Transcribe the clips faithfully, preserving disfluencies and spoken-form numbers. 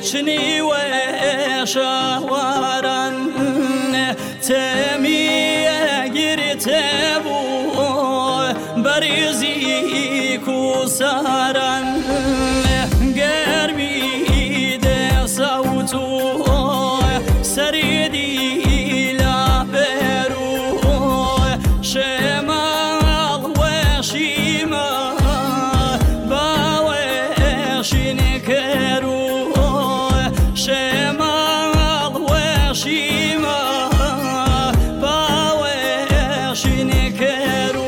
چنی و شوارن تمی گرته بو بریزی کوسارن گرمی ده صوتو سریدی لابرو شمال و شیما باوشین کرو شمال و شیما باوشین کرو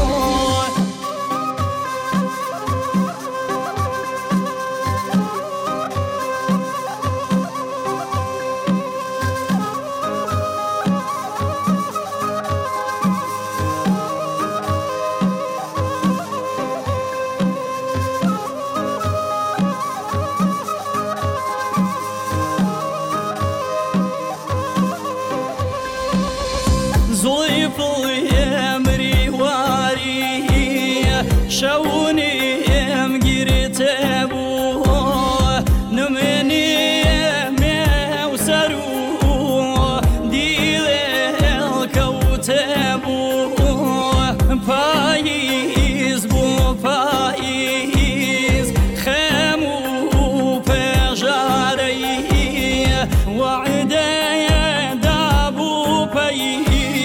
زلفي امري واري شوني ام جرتبو نمني موسرو ديل الكوتبو بايز بو بايز خمو بجاري وعدي دابو بايز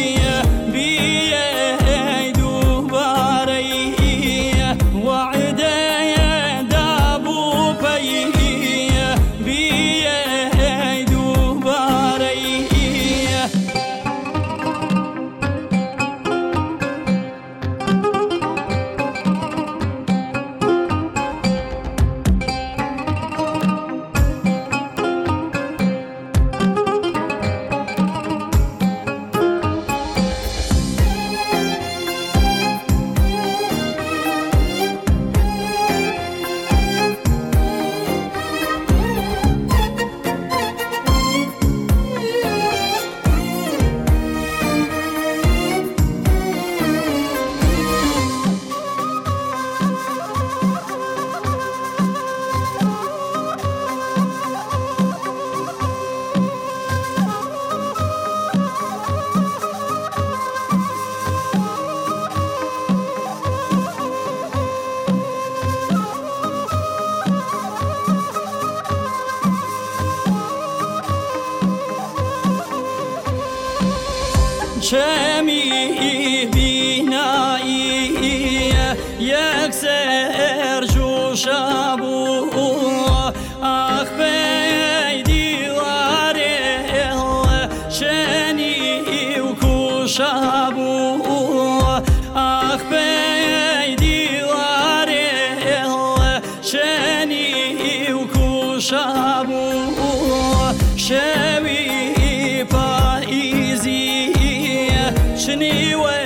چمی بینایی یکسر جوشا بو آخ بی دیواره چنی و کوشا بو آخ بی دیواره چنی و کوشا بو شوی پاییزی چنی و